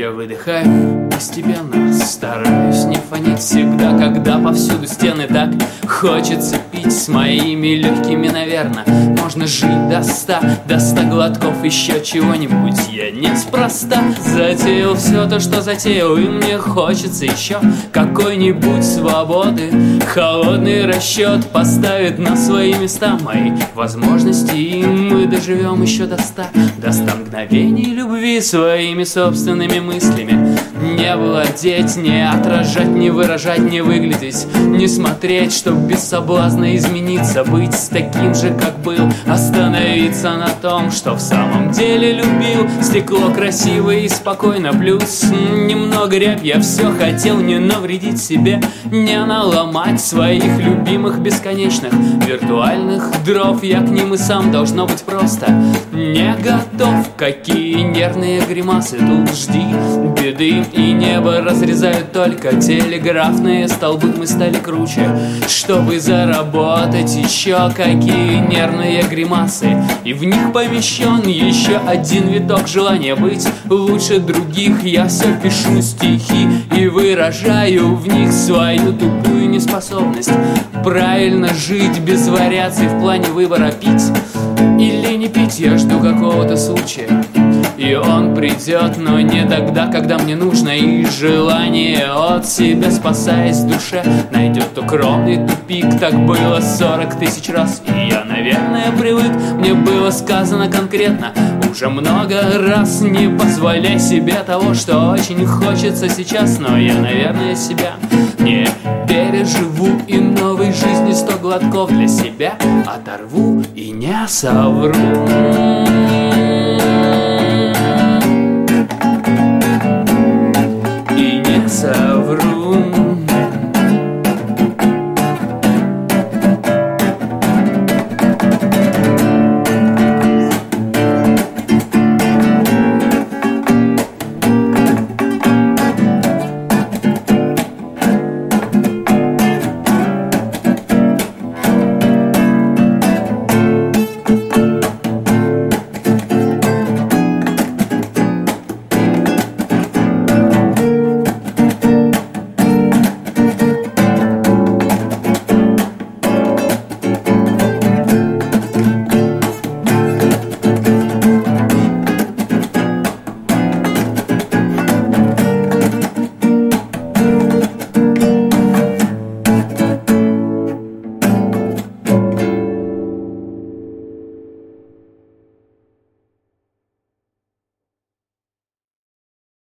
Я выдыхаю постепенно, стараюсь не фонить всегда, когда повсюду стены. Так хочется пить с моими легкими, наверное. Можно жить до 100 глотков еще чего-нибудь. Я неспроста затеял все то, что затеял, и мне хочется еще какой-нибудь свободы. Холодный расчет поставит на свои места мои возможности, и мы доживем еще до 100 мгновений любви своими собственными мыслями. Не владеть, не отражать, не выражать, не выглядеть, не смотреть, чтоб без соблазна измениться, быть таким же, как был, остановиться на том, что в самом деле любил. Стекло красивое и спокойно, плюс немного рябь. Я все хотел не навредить себе, не наломать своих любимых бесконечных виртуальных дров. Я к ним и сам, должно быть, просто не готов. Какие нервные гримасы, тут жди беды, и небо разрезают только телеграфные столбы. Мы стали круче, чтобы заработать еще. Какие нервные гримасы, и в них помещен еще один виток желания быть лучше других. Я все пишу стихи и выражаю в них свою тупую неспособность правильно жить без вариаций в плане выбора, пить или не пить. Я жду какого-то случая, и он придет, но не тогда, когда мне нужно. И желание от себя, спасаясь в душе, найдет укромный тупик. Так было 40 тысяч раз, и я, наверное, привык. Мне было сказано конкретно уже много раз: не позволяй себе того, что очень хочется сейчас. Но я, наверное, себя не переживу, и новой жизни 100 глотков для себя оторву и не совру.